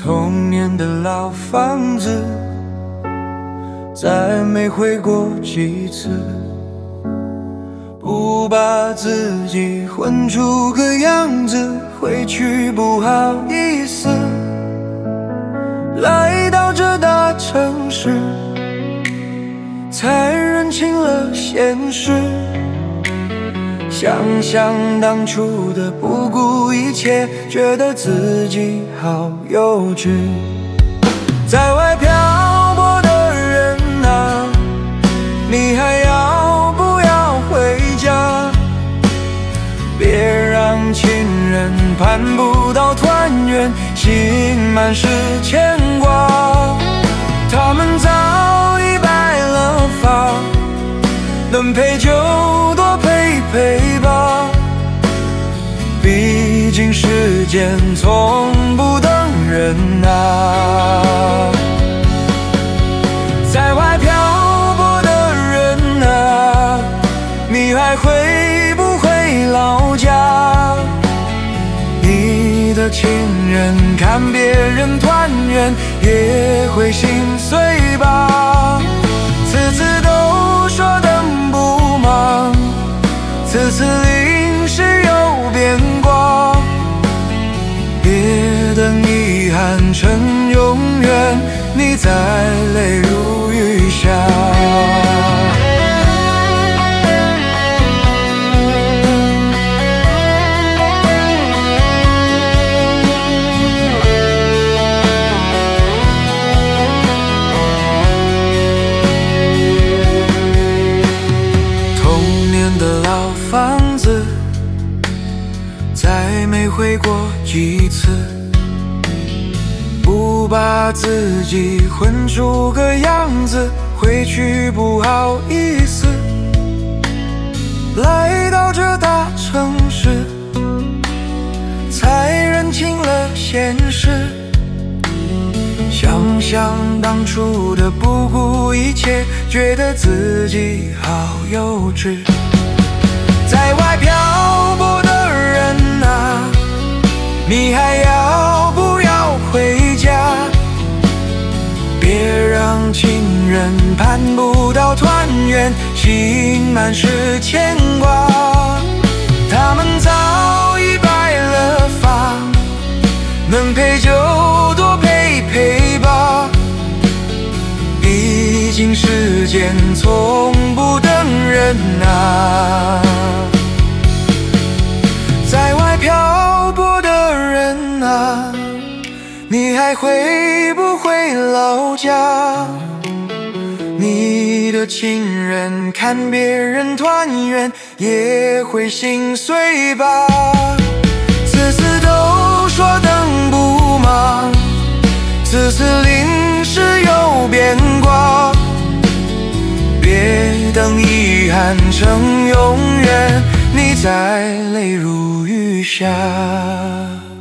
童年的老房子，再没回过几次，不把自己混出个样子，回去不好意思。来到这大城市，才认清了现实，想想当初的不顾一切，觉得自己好幼稚。在外漂泊的人啊，你还要不要回家？别让情人盼不到团圆，心满是牵挂。他们早已白了发，能陪就多陪陪吧，毕竟时间从不等人啊。在外漂泊的人啊，你还会不会老家？你的情人看别人团圆，也会心碎吧？次次都说等不忙，次次淋湿又变卦，别等遗憾成永远，你再泪如雨下。房子再没回过几次，不把自己混出个样子，回去不好意思。来到这大城市，才认清了现实，想想当初的不顾一切，觉得自己好幼稚。在外漂泊的人啊，你还要不要回家？别让情人盼不到团圆，心满是牵挂。他们早已白了发，能陪就多陪陪吧，毕竟时间从不等人啊。在外漂泊的人啊，你还会不会老家？你的情人看别人团圆，也会心碎吧？次次都说等不忙，次次淋湿又变卦，别等遗憾成永远，你再泪如雨下。